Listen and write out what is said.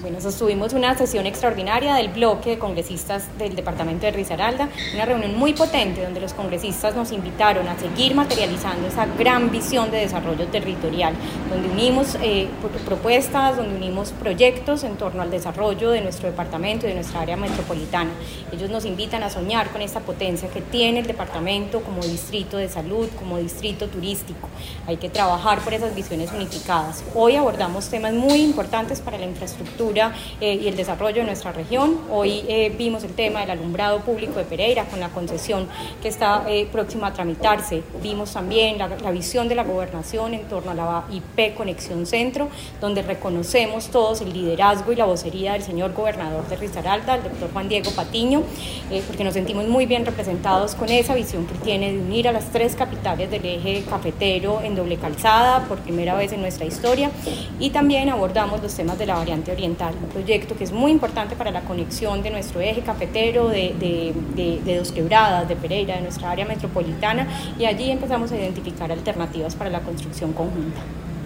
Bueno, sostuvimos una sesión extraordinaria del bloque de congresistas del departamento de Risaralda, una reunión muy potente donde los congresistas nos invitaron a seguir materializando esa gran visión de desarrollo territorial, donde unimos propuestas, donde unimos proyectos en torno al desarrollo de nuestro departamento y de nuestra área metropolitana. Ellos nos invitan a soñar con esta potencia que tiene el departamento como distrito de salud, como distrito turístico. Hay que trabajar por esas visiones unificadas. Hoy abordamos temas muy importantes para la infraestructura y el desarrollo de nuestra región. Hoy vimos el tema del alumbrado público de Pereira con la concesión que está próxima a tramitarse. Vimos también la visión de la gobernación en torno a la IP Conexión Centro, donde reconocemos todos el liderazgo y la vocería del señor gobernador de Risaralda, el doctor Juan Diego Patiño, porque nos sentimos muy bien representados con esa visión que tiene de unir a las tres capitales del eje cafetero en doble calzada por primera vez en nuestra historia. Y también abordamos los temas de la variante oriental, un proyecto que es muy importante para la conexión de nuestro eje cafetero, de Dos Quebradas, de Pereira, de nuestra área metropolitana, y allí empezamos a identificar alternativas para la construcción conjunta.